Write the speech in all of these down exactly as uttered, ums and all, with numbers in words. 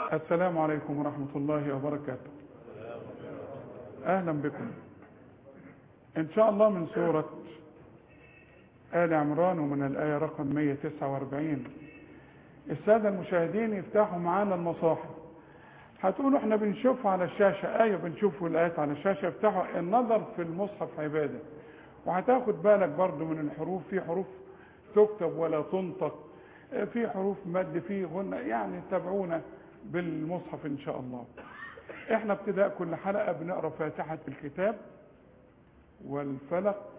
السلام عليكم ورحمة الله وبركاته. أهلا بكم إن شاء الله من سورة آل عمران ومن الآية رقم مئة وتسعة وأربعين. السادة المشاهدين يفتحوا معانا المصاحف. هتقولوا احنا بنشوف على الشاشة. أيوة بنشوف الآيات على الشاشة. افتحوا النظر في المصحف عبادة، وهتاخد بالك برضو من الحروف. في حروف تكتب ولا تنطق، في حروف مد، في غنى، يعني تابعونا بالمصحف إن شاء الله. احنا ابتداء كل حلقة بنقرأ فاتحة الكتاب والفلق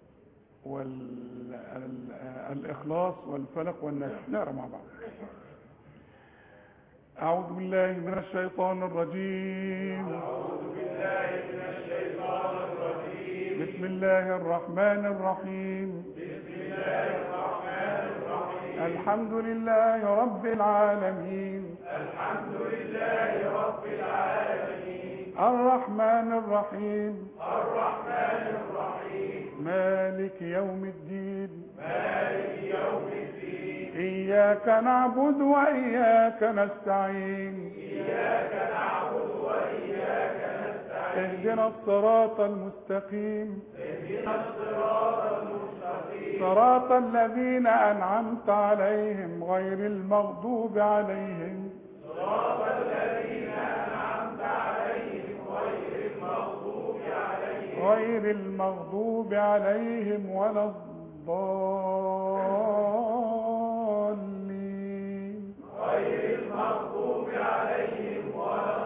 والإخلاص والفلق والناس. نقرأ مع بعض. أعوذ بالله من الشيطان الرجيم. أعوذ بالله من الشيطان الرجيم. بسم الله الرحمن الرحيم. بسم الله الرحمن الرحيم. الحمد لله رب العالمين. الحمد لله رب العالمين. الرحمن الرحيم. الرحمن الرحيم. مالك يوم الدين. مالك يوم الدين. إياك نعبد وإياك نستعين. إياك نعبد وإياك نستعين. اهدنا الصراط المستقيم. اهدنا الصراط المستقيم. صراط الذين أنعمت عليهم غير المغضوب عليهم. صراط الذين أنعمت عليهم غير المغضوب عليهم. غير المغضوب عليهم ولا الضالين. غير المغضوب عليهم ولا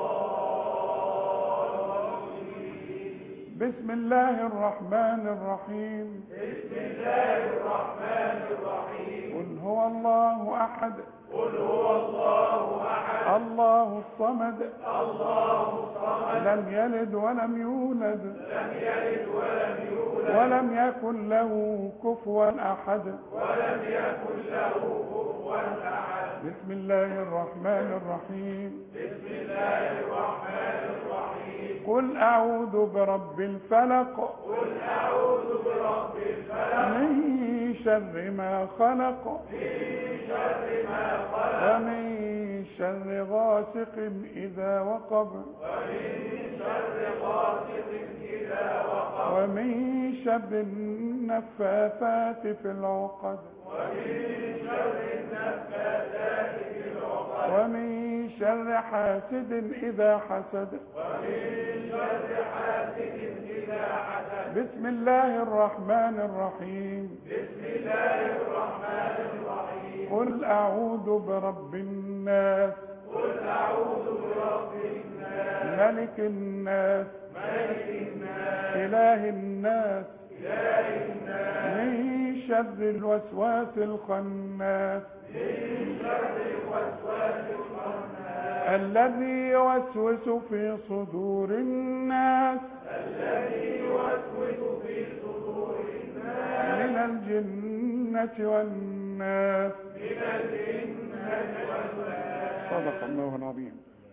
الضالين. بسم الله الرحمن الرحيم. بسم الله الرحمن الرحيم. قل هو الله أحد. قل هو الله أحد. الله الصمد. الله الصمد. لم يلد ولم يولد. لم يلد ولم يولد. ولم يكن له كفوا أحد. ولم يكن له كفوا أحد. بسم الله الرحمن الرحيم. بسم الله الرحمن الرحيم. قل أعوذ برب الفلق. قل أعوذ برب الفلق. من شر ما خلق. من شر ما خلق. ومن شر غاسق إذا وقب. ومن شر غاسق إذا وقب. ومن شر النفاثات في العقد. ومن شر النفاثات في العقد. ومن شر حاسد إذا حسد. ومن شر حاسد إذا حسد. بسم الله الرحمن الرحيم. بسم الله الرحمن الرحيم. قل أعوذ برب الناس. قل أعوذ برب الناس. ملك الناس. ملك الناس. إله الناس. إله الناس. من شر الوسواس الخناس. من شر الوسواس الخناس. الذي يوسوس في صدور الناس. الذي يوسوس في صدور الناس. من الجنة والناس. من الجنة والناس. صدق الله العظيم.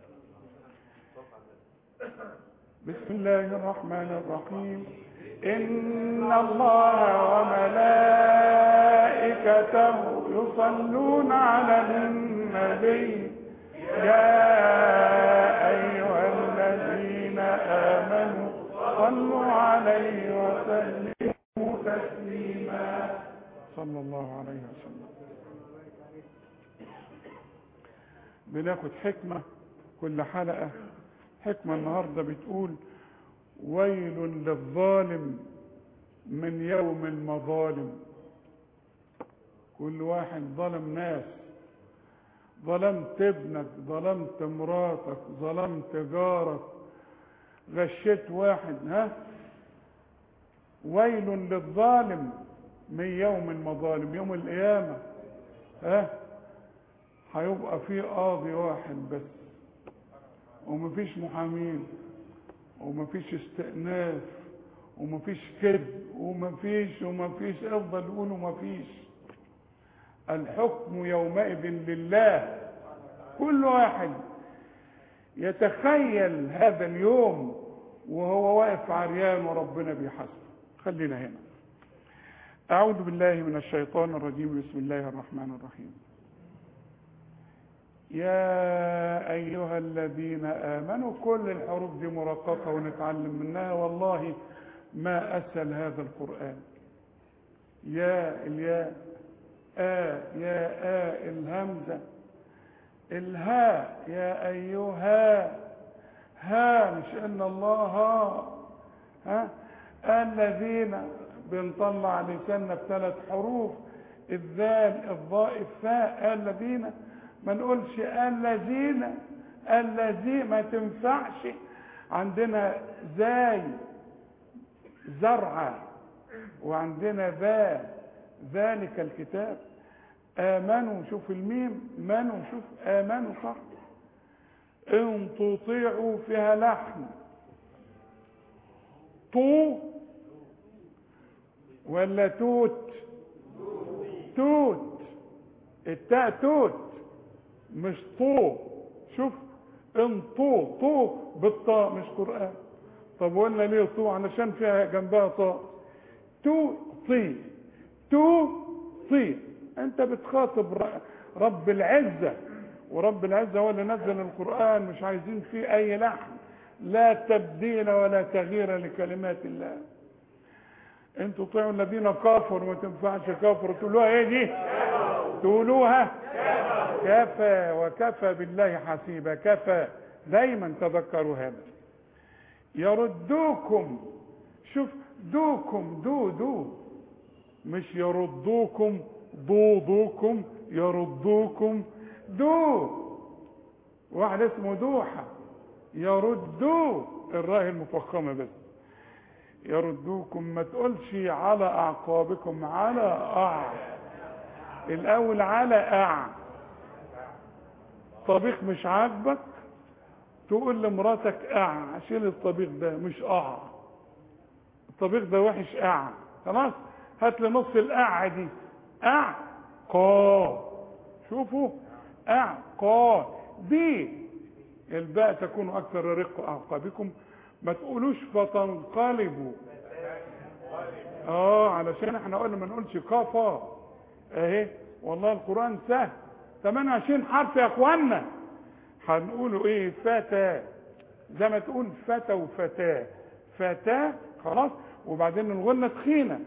بسم الله الرحمن الرحيم. إن الله وملائكته يصلون على النبي يا أيها الذين آمنوا صلوا عليه وسلموا تسليما. صلى الله عليه وسلم. بناخد حكمة كل حلقة. حكمة النهاردة بتقول ويل للظالم من يوم المظالم. كل واحد ظلم ناس، ظلمت ابنك، ظلمت مراتك، ظلمت جارك، غشيت واحد، ها ويل للظالم من يوم المظالم. يوم القيامة ها هيبقى فيه قاضي واحد بس، ومفيش محامين، ومفيش استئناف، ومفيش كذب، ومفيش ومفيش افضل يقول ومفيش. الحكم يومئذ لله. كل واحد يتخيل هذا اليوم وهو واقف عريان وربنا بيحاسبه. خلينا هنا. أعوذ بالله من الشيطان الرجيم. بسم الله الرحمن الرحيم. يا أيها الذين آمنوا. كل الحروف دي مرققة ونتعلم منها، والله ما أسهل هذا القرآن. يا الياء، آ يا آ الهمزة، الهاء يا أيها، ها مش إن الله ها ها الذين بنطلع لساننا بثلاث حروف، الذال الضاء الثاء. الذين ما نقولش الذين، الذي ما تنفعش. عندنا زاي زرعة، وعندنا ذا ذلك الكتاب. آمنوا، شوف الميم منوا، شوف آمنوا صح. إن تطيعوا فيها لحن، طو ولا توت؟ توت، التاء توت مش طو. شوف ان طو، طو بالطاء مش قرآن. طب ولا ليه طو؟ علشان فيها جنبها طاء. تو طي، تو طي. انت بتخاطب رب العزة، ورب العزة هو اللي نزل القرآن، مش عايزين فيه اي لحن. لا تبديل ولا تغيير لكلمات الله. انتوا طيعوا الذين كفروا، ما تنفعش كفروا تقولوها ايه دي؟ تقولوها كفى، وكفى بالله حسيبا. كفى، دايما تذكروا هذا. يردوكم، شوف دوكم، دو دو مش يردوكم، ضوضوكم، يردوكم دو. واحد اسمه دوحة، يردو الراء المفخمة بس. يردوكم، ما تقولش على اعقابكم، على اع الاول، على اع. طبيخ مش عاجبك تقول لمراتك اع، شيل الطبيخ ده مش اع، الطبيخ ده وحش اع. خلاص هات لي نص الاع دي، اع قا. شوفوا اع قا دي الباء تكون اكثر رقه اعقابكم. ما تقولوش فتنقلبوا، اه علشان احنا قلنا ما نقولش كفا اهي. والله القرآن سهل، ثمانية وعشرين حرف يا اخوانا. هنقوله ايه؟ فتى، زي ما تقول فتى وفتاة، فتاة خلاص، وبعدين الغنة تخينة.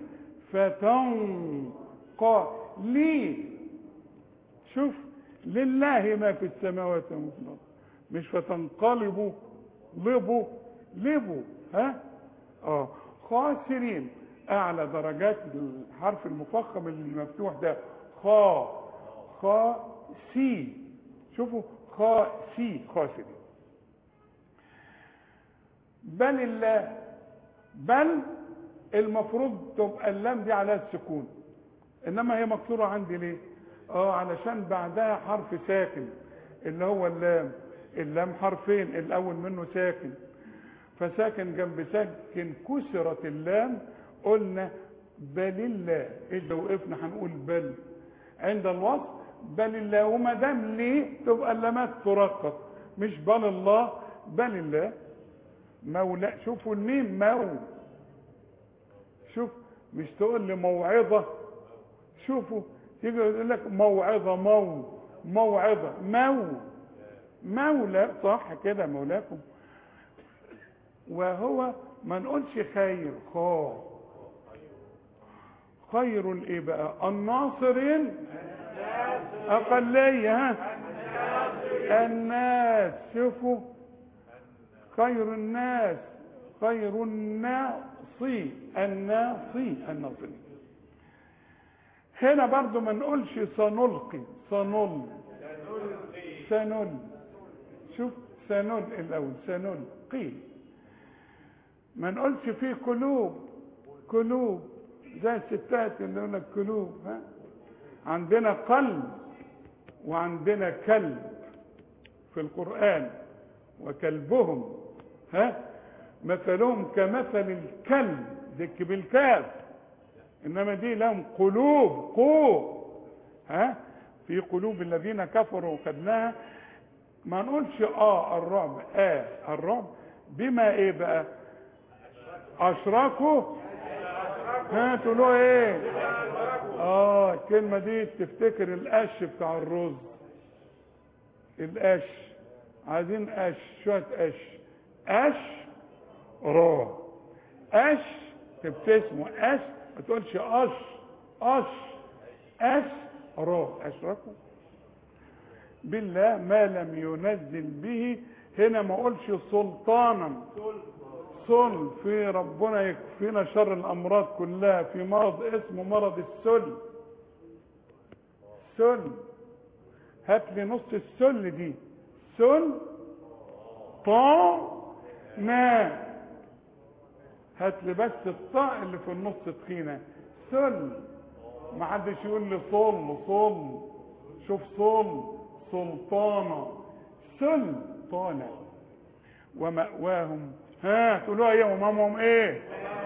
فتنقى لي، شوف لله ما في السماوات وما في الارض، مش فتنقلبوا لبوا لبوا ها اه خاسرين. اعلى درجات الحرف المفخم المفتوح ده خا، خا سي. شوفوا خا سي، خاسرين. بل الله، بل المفروض تبقى اللام دي على السكون، انما هي مكسوره عندي ليه؟ اه علشان بعدها حرف ساكن اللي هو اللام. اللام حرفين، الاول منه ساكن، فساكن جنب ساكن كسرت اللام. قلنا بل الله، اذا وقفنا هنقول بل عند الوصف بل الله. وما دام ليه تبقى اللامات ترقق، مش بل الله، بل الله مولا. شوفوا الميم مو، شوف مش تقول لي موعظه. شوفوا يجي يقول لك موعظه، مو موعظه، مو مولى، صح كده مولاكم. وهو ما نقولش خير، خا خير الايه بقى؟ الناصرين اقليه، ها الناس. شوفوا خير الناس، خير الناصي، الناصي الناصرين. هنا برضو ما نقولش سنلقي، سنل سنل. شوف سنل الاول، سنلقي. ما نقولش فيه قلوب، قلوب زي الستات اللي يقول لك قلوب. ها عندنا قلب وعندنا كلب في القرآن، وكلبهم ها مثلهم كمثل الكلب، ذك بالكاف، انما دي لهم قلوب، قو ها في قلوب الذين كفروا خدناها. ما نقولش اه الرعب، اه الرعب بما ايه بقى؟ اشركوا، ها تقولوا ايه؟ اه الكلمه دي تفتكر القش بتاع الرز، الأش، عايزين أش، شوية أش. أش را، أش تبتسموا، أش ما تقولش أش، أش أش را. أشركوا بالله ما لم ينزل به، هنا ما اقولش سلطانا، سل في ربنا يكفينا شر الامراض كلها، في مرض اسمه مرض السل. سل، هات لي نص السل دي، سل طا ما، هات لي بس الطاء اللي في النص تخينه، سل. ما حدش يقول لي صل صل، شوف صل سلطانه، سلطانه. ومأواهم، ها تقولوا ايه ومامهم ايه؟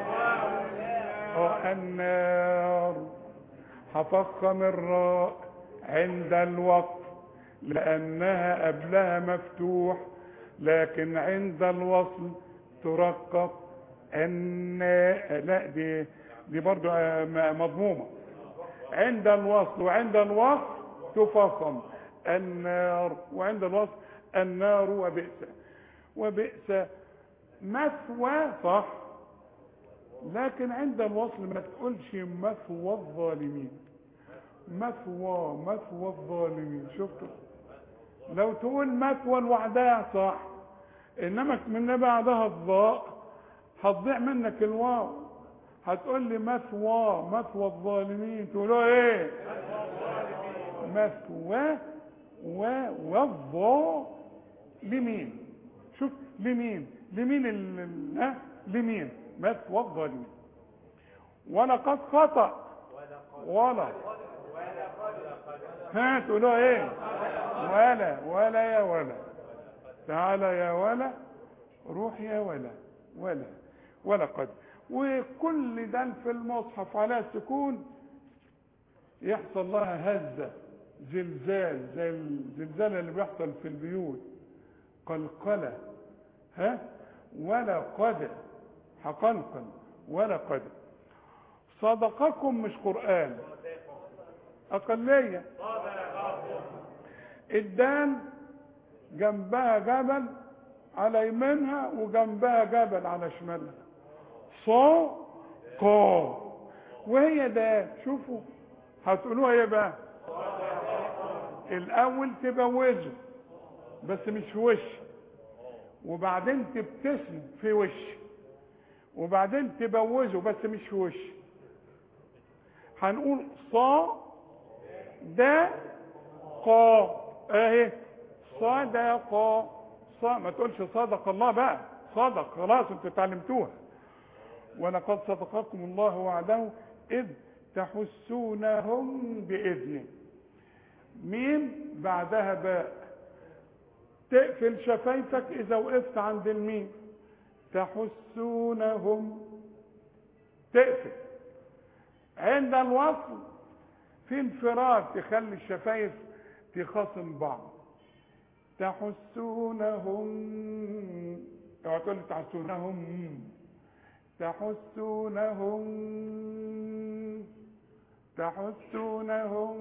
اه النار. هفخم الراء عند الوقف لانها قبلها مفتوح، لكن عند الوصل ترقق ان، لا دي دي برضو مضمومه. عند الوصل وعند الوقف تفخم النار، وعند الوصل النار. وبئس، وبئس مثوى صح، لكن عند الوصل ما تقولش مثوى الظالمين، مثوى مثوى الظالمين. شفتوا؟ لو تقول مثوى لوحدها صح، انما من بعدها الضاء هتضيع منك الواو، هتقول لي مثوى مثوى الظالمين، تقولوا ايه؟ مثوى والظالمين. شوف لمين لمين ال... ها لمين مثوى الظالمين. ولقد خطأ ولا، ها تقولوا ايه؟ ولا ولا يا ولا، تعالى يا ولا، روح يا ولا، ولا ولقد. وكل ده في المصحف على السكون يحصل لها هزة، زلزال، زي الزلزال اللي بيحصل في البيوت، قلقلة. ها ولقد، حقنقل ولقد. صدقكم مش قرآن، أقلية. الدال جنبها جبل على يمينها وجنبها جبل على شمالها، صا قا، وهي ده. شوفوا هتقولوها ايه بقى؟ الاول تبوزوا بس مش في وش، وبعدين تبتسموا في وش، وبعدين تبوزوا بس مش في وش. هنقول صا دا قا اهي، صدق، صا، ما تقولش صدق الله بقى، صدق خلاص انتوا اتعلمتوها. ولقد صدقكم الله وعده اذ تحسونهم باذنه. ميم بعدها باء، تقفل شفايفك اذا وقفت عند الميم. تحسونهم، تقفل. عند الوصل في انفراد تخلي الشفايف تخاصم بعض. تحسونهم، اوعى تقول تحسونهم، تحسونهم تحسونهم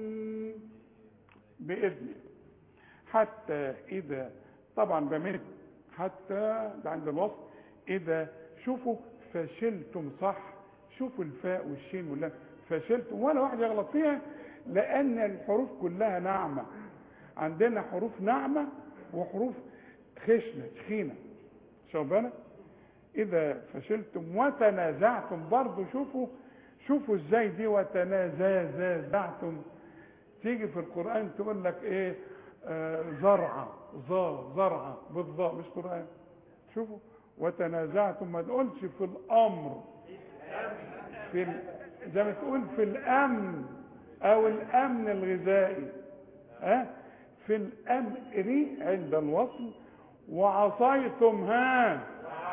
بإذنه. حتى إذا، طبعا بمد حتى ده عند الوصف. إذا، شوفوا فشلتم صح، شوفوا الفاء والشين واللام، فشلتم ولا واحد يغلط فيها، لأن الحروف كلها ناعمة. عندنا حروف ناعمة وحروف خشنة تخينة، شوفنا. إذا فشلتم وتنازعتم، برضو شوفوا شوفوا ازاي دي وتنازعتم تيجي في القرآن تقول لك ايه؟ آه زرعة، ظا زرعة بالظاء، مش قرآن. شوفوا وتنازعتم، ما تقولش في الأمر، في ال... زي ما تقول في الأمن أو الأمن الغذائي، ها أه؟ في الأمر عند الوصل. وعصيتم، ها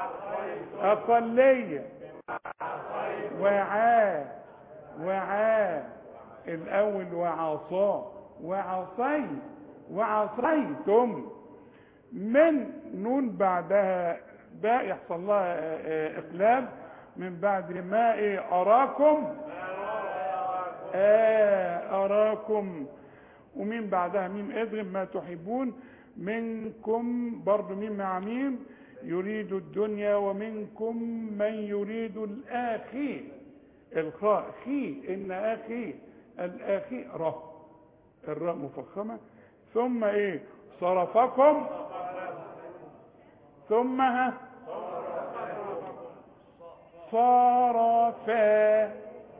أقلية. وعاء، وعاء الأول، وعصا، وعصي، وعصيتم. من نون بعدها باء يحصل لها إقلاب من بعد ما إيه؟ أراكم، آه أراكم. ومين بعدها ميم ادغم ما تحبون منكم برضه ميم مع ميم يريد الدنيا ومنكم من يريد الآخي الخاء خي إن أخي الآخي را الراء مفخمة ثم إيه صرفكم ثم ها صرفا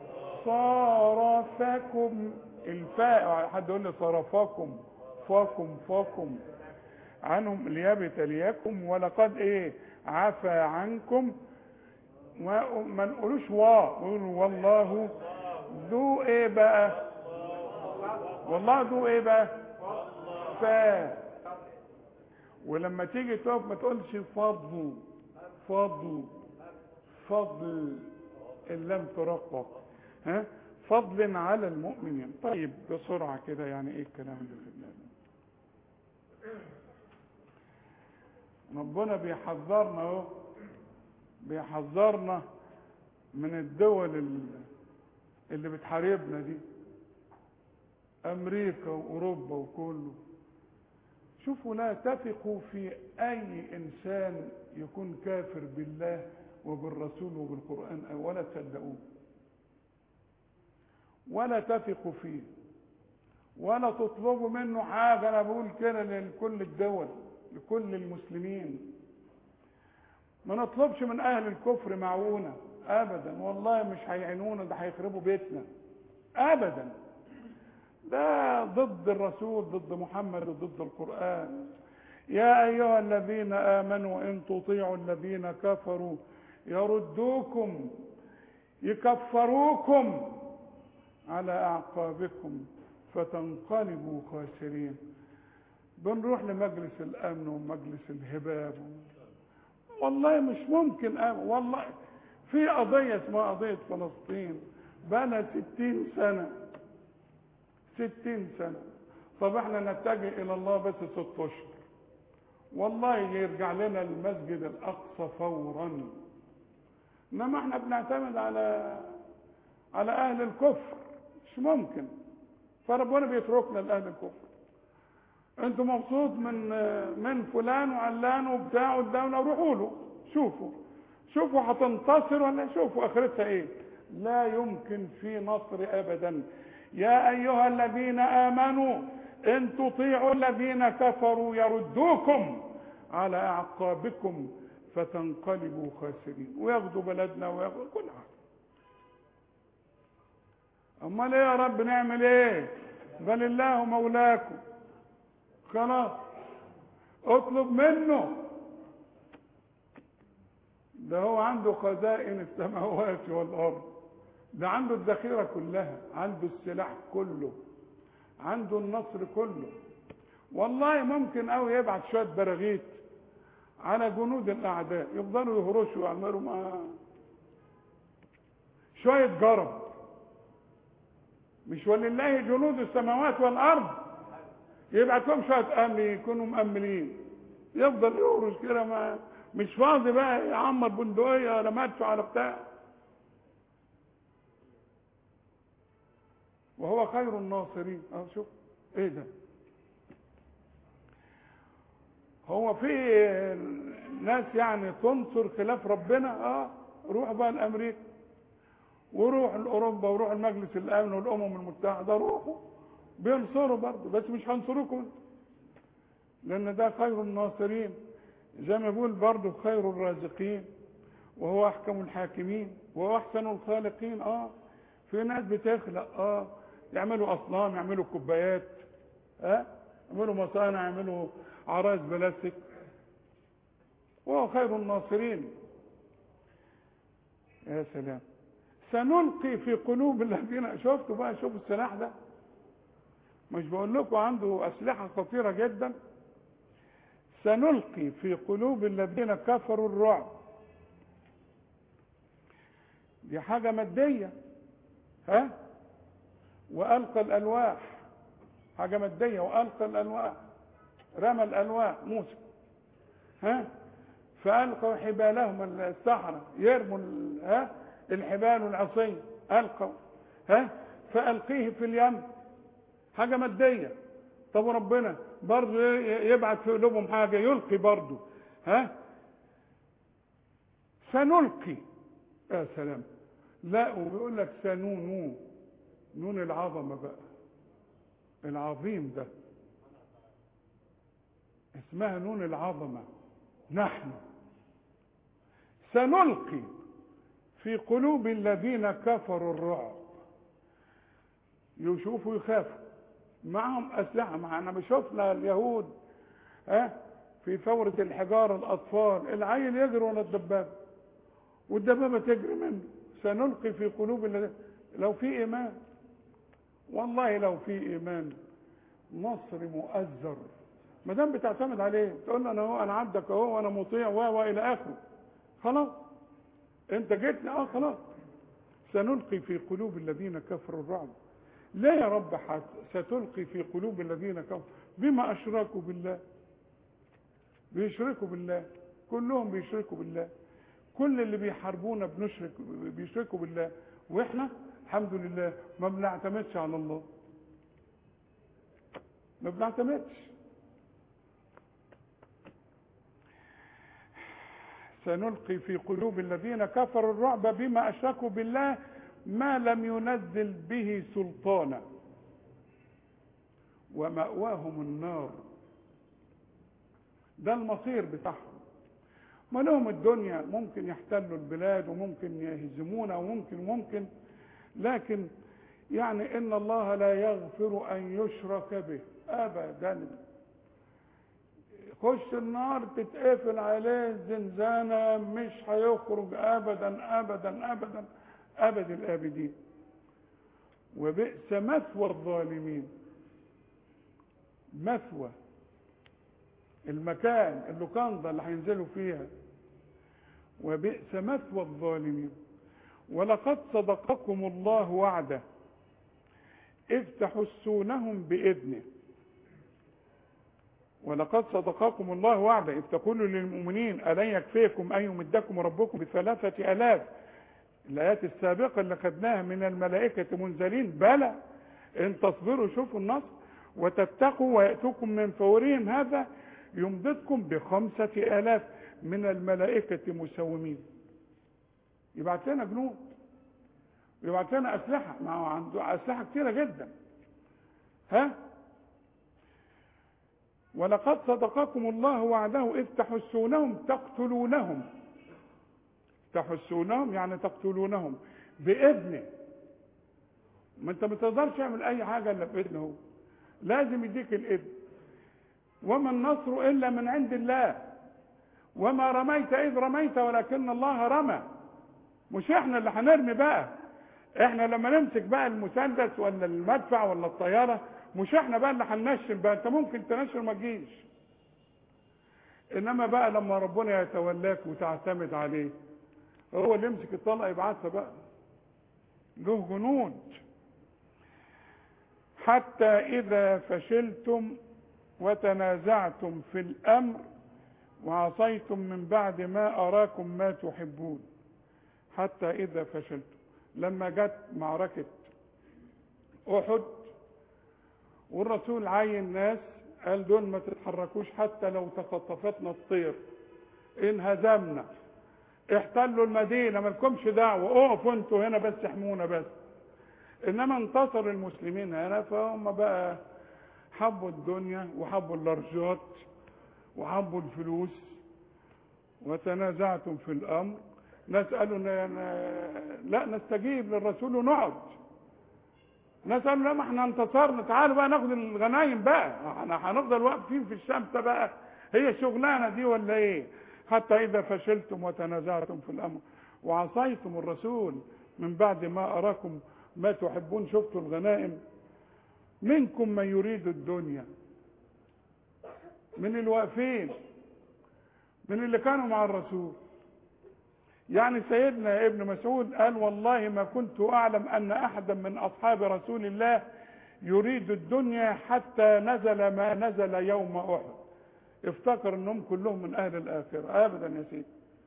صرفكم الفاء حد يقول لي صرفكم فاكم فاكم عنهم ليبتليكم ولقد ايه عفى عنكم وما نقولوش وا نقولوا والله ذو ايه بقى والله ذو ايه بقى فا ولما تيجي تقف ما تقولش فضل فضل فضل اللام ترقق ها فضل على المؤمنين. طيب بسرعه كده يعني ايه الكلام اللي في دماغنا؟ ربنا بيحذرنا اهو بيحذرنا من الدول اللي بتحاربنا دي امريكا واوروبا وكله. شوفوا لا تثقوا في اي انسان يكون كافر بالله وبالرسول وبالقرآن ولا تصدقوه ولا تثقوا فيه ولا تطلبوا منه حاجة. انا بقول كده لكل الدول لكل المسلمين ما نطلبش من اهل الكفر معونة ابدا والله مش هيعينونا ده هيخربوا بيتنا ابدا. ده ضد الرسول ضد محمد ضد القرآن. يا ايها الذين امنوا ان تطيعوا الذين كفروا يردوكم يكفروكم على اعقابكم فتنقلبوا خاسرين. بنروح لمجلس الامن ومجلس الهباب والله مش ممكن أم. والله في قضيه اسمها قضيه فلسطين بقى ستين سنه ستين سنه. طب احنا نتجه الى الله بس ست اشهر والله يرجع لنا المسجد الاقصى فورا. انما احنا بنعتمد على على اهل الكفر مش ممكن. فربنا بيتركنا لاهل الكفر. انتوا مبسوط من من فلان وعلان وبتاع والدوله روحوا له شوفوا شوفوا هتنتصر ولا شوفوا اخرتها ايه. لا يمكن في نصر ابدا. يا ايها الذين امنوا ان تطيعوا الذين كفروا يردوكم على اعقابكم فتنقلبوا خاسرين وياخدوا بلدنا وياخدوا كل حاجه. امال ايه يا رب نعمل ايه؟ بل الله مولاكم خلاص اطلب منه. ده هو عنده خزائن السماوات والارض. ده عنده الذخيره كلها عنده السلاح كله عنده النصر كله. والله ممكن قوي يبعت شويه براغيث على جنود الاعداء يفضلوا يهرشوا ويعملوا ما شويه جرب. مش ولله جنود السماوات والارض يبعت لهم شويه امن يكونوا مأمنين يفضل يهرش كده ما مش فاضي بقى يعمر بندقيه ولا مدفع ولا بتاع. وهو خير الناصرين. اه شوف ايه ده. هو في ناس يعني تنصر خلاف ربنا. اه روح بقى لامريكا وروح لاوروبا وروح المجلس الامن والامم المتحده روحوا بينصروا برضه بس مش هنصروكم لان ده خير الناصرين. زي ما بيقول برضه خير الرازقين وهو احكم الحاكمين وهو احسن الخالقين. اه في ناس بتخلق اه يعملوا اصنام يعملوا كوبايات اه يعملوا مصانع يعملوا عرايس بلاستيك وهو خير الناصرين. يا سلام. سنلقي في قلوب الذين شفتوا بقى شوفوا السلاح ده مش بقول لكم عنده اسلحه خطيره جدا. سنلقي في قلوب الذين كفروا الرعب. دي حاجه ماديه ها والقى الالواح حاجه ماديه والقى الالواح رمى الالواح موسى ها فالقوا حبالهم السحره يرموا ها الحبال والعصي القوا ها فالقيه في اليم حاجه ماديه طب ربنا برضه يبعث في قلوبهم حاجه، يلقي برضه. ها سنلقي، يا سلام. لا وبيقول لك سنون، نون العظمه بقى، العظيم ده اسمها نون العظمه. نحن سنلقي في قلوب الذين كفروا الرعب. يشوفوا يخافوا، معهم اسلحه. معنا شفنا اليهود ها في ثوره الحجار، الاطفال العيل يجري ورا الدبابه والدبابه تجري منه. سنلقي في قلوب الذين، لو في ايمان والله، لو في ايمان نصر مؤزر، ما دام بتعتمد عليه. تقول له انا اهو، انا عبدك اهو، وانا مطيع و والى اخره. خلاص انت جيتني، اه خلاص. سنلقي في قلوب الذين كفروا الرعب. لا يا رب حت... ستلقي في قلوب الذين كفروا بما اشركوا بالله. بيشركوا بالله، كلهم بيشركوا بالله. كل اللي بيحاربونا بنشرك بيشركوا بالله، واحنا الحمد لله ما بنعتمدش على الله، ما بنعتمدش. سنلقي في قلوب الذين كفروا الرعب بما اشركوا بالله ما لم ينزل به سلطانا ومأواهم النار. ده المصير بتاعهم. ما لهم الدنيا، ممكن يحتلوا البلاد وممكن يهزمونا وممكن وممكن لكن يعني ان الله لا يغفر ان يشرك به ابدا. خش النار تتقفل عليه زنزانه، مش هيخرج ابدا ابدا ابدا ابد الابدين. وبئس مثوى الظالمين. مثوى المكان، اللوكاندا اللي هينزلوا فيها. وبئس مثوى الظالمين. ولقد صدقكم الله وعده إذ تحسونهم بإذنه. ولقد صدقكم الله وعده إذ تقولوا للمؤمنين ألن يكفيكم أن يمدكم ربكم بثلاثة آلاف. الآيات السابقة اللي خدناها من الملائكة منزلين، بلى إن تصبروا، شوفوا النصر، وتتقوا ويأتوكم من فورهم هذا يمددكم بخمسة آلاف من الملائكة مسومين. يبعت لنا جنود، يبعت لنا أسلحة، ما هو عنده أسلحة كتيرة جدا. ها ولقد صدقكم الله وعده إذ تحسونهم تقتلونهم. تحسونهم يعني تقتلونهم بإذنه. ما انت ما تقدرش تعمل أي حاجة إلا بإذنه، هو لازم يديك الإذن. وما النصر إلا من عند الله. وما رميت إذ رميت ولكن الله رمى. مش احنا اللي هنرمي بقى. احنا لما نمسك بقى المسدس ولا المدفع ولا الطيارة، مش احنا بقى اللي هننشن بقى. انت ممكن تنشن ما تجيش. انما بقى لما ربنا يتولاك وتعتمد عليه، هو اللي يمسك الطلقة يبعثها بقى. له جنود. حتى إذا فشلتم وتنازعتم في الأمر وعصيتم من بعد ما أراكم ما تحبون. حتى إذا فشلتم، لما جت معركة أحد والرسول عين ناس قال دول ما تتحركوش حتى لو تخطفتنا الطير، انهزمنا، احتلوا المدينة، مالكمش دعوة، اقفوا انتوا هنا بس احمونا بس. انما انتصر المسلمين هنا، فهم بقى حبوا الدنيا وحبوا اللارجات وحبوا الفلوس. وتنازعتم في الامر، ناس قالوا لا نستجيب للرسول ونقعد، ناس قالوا لا ما احنا انتصرنا، تعالوا بقى ناخد الغنايم بقى، احنا هنفضل واقفين في الشمس بقى، هي الشغلانه دي ولا ايه؟ حتى اذا فشلتم وتنازعتم في الامر وعصيتم الرسول من بعد ما اراكم ما تحبون. شفتوا الغنائم، منكم من يريد الدنيا، من الواقفين، من اللي كانوا مع الرسول. يعني سيدنا ابن مسعود قال والله ما كنت اعلم ان احدا من اصحاب رسول الله يريد الدنيا حتى نزل ما نزل يوم احد. افتكر انهم كلهم من اهل الاخره. ابدا يا سيدي،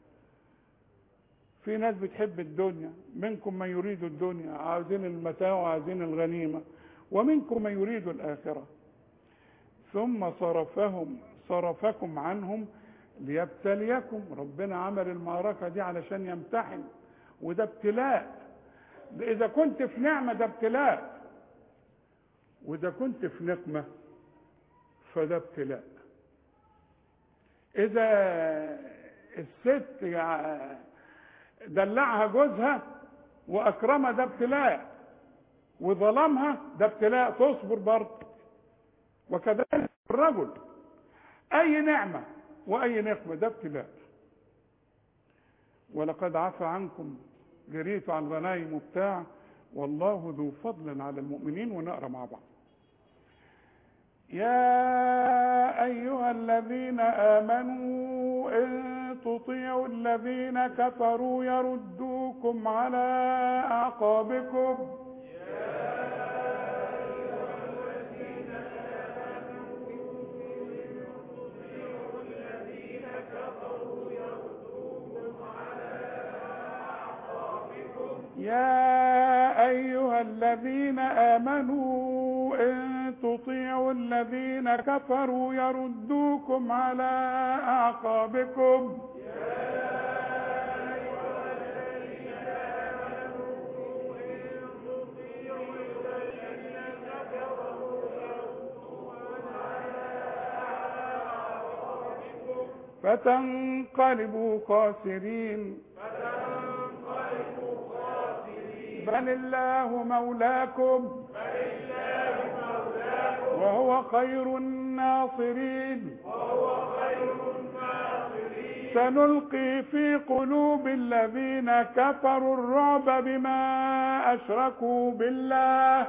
في ناس بتحب الدنيا. منكم من يريد الدنيا، عايزين المتاع وعايزين الغنيمه، ومنكم من يريد الاخره. ثم صرفهم صرفكم عنهم ليبتليكم. ربنا عمل المعركة دي علشان يمتحن، وده ابتلاء. إذا كنت في نعمة ده ابتلاء، وإذا كنت في نقمة فده ابتلاء. إذا الست دلعها جوزها وأكرمها ده ابتلاء، وظلمها ده ابتلاء، تصبر برضه. وكذلك الرجل، أي نعمة وأي نقمة ده ابتلاء. ولقد عفى عنكم، جريت عن غنايم وبتاع، والله ذو فضل على المؤمنين. ونقرأ مع بعض. يا أيها الذين آمنوا إن تطيعوا الذين كفروا يردوكم على أعقابكم. يا أيها الذين آمنوا إن تطيعوا الذين كفروا يردوكم على أعقابكم. فتنقلبوا خاسرين. بل الله مولاكم وهو خير الناصرين. سنلقي في قلوب الذين كفروا الرعب بما أشركوا بالله.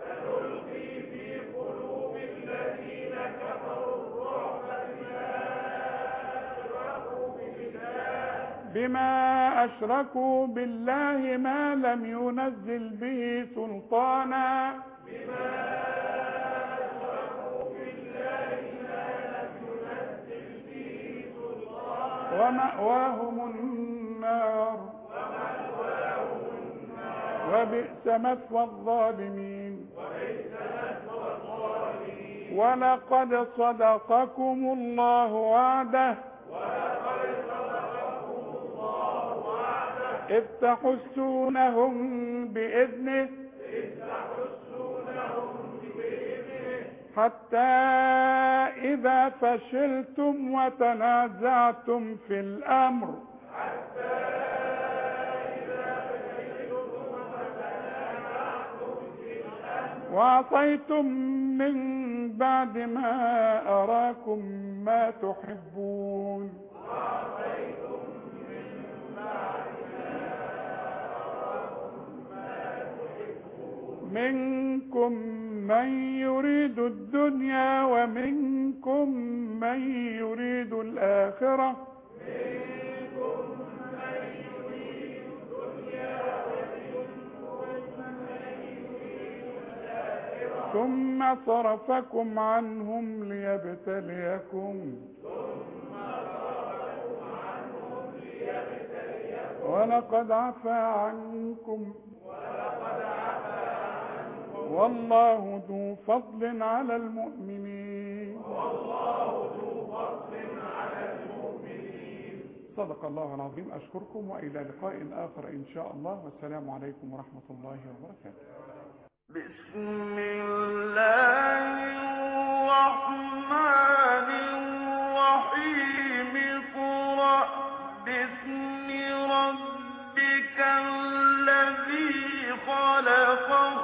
بما أشركوا بالله ما لم ينزل به سلطانا. ومأواهم النار وبئس مثوى الظالمين. ولقد صدقكم الله وعده إذ تحسونهم بإذنه حتى إذا فشلتم وتنازعتم في الأمر وعصيتم من بعد ما أراكم ما تحبون. منكم من يريد الدنيا ومنكم من يريد الآخرة ثم صرفكم عنهم ليبتليكم ولقد عفا عنكم والله ذو فضل على المؤمنين. صدق الله العظيم. أشكركم وإلى لقاء آخر إن شاء الله، والسلام عليكم ورحمة الله وبركاته. بسم الله الرحمن الرحيم. اقرأ باسم ربك الذي خلق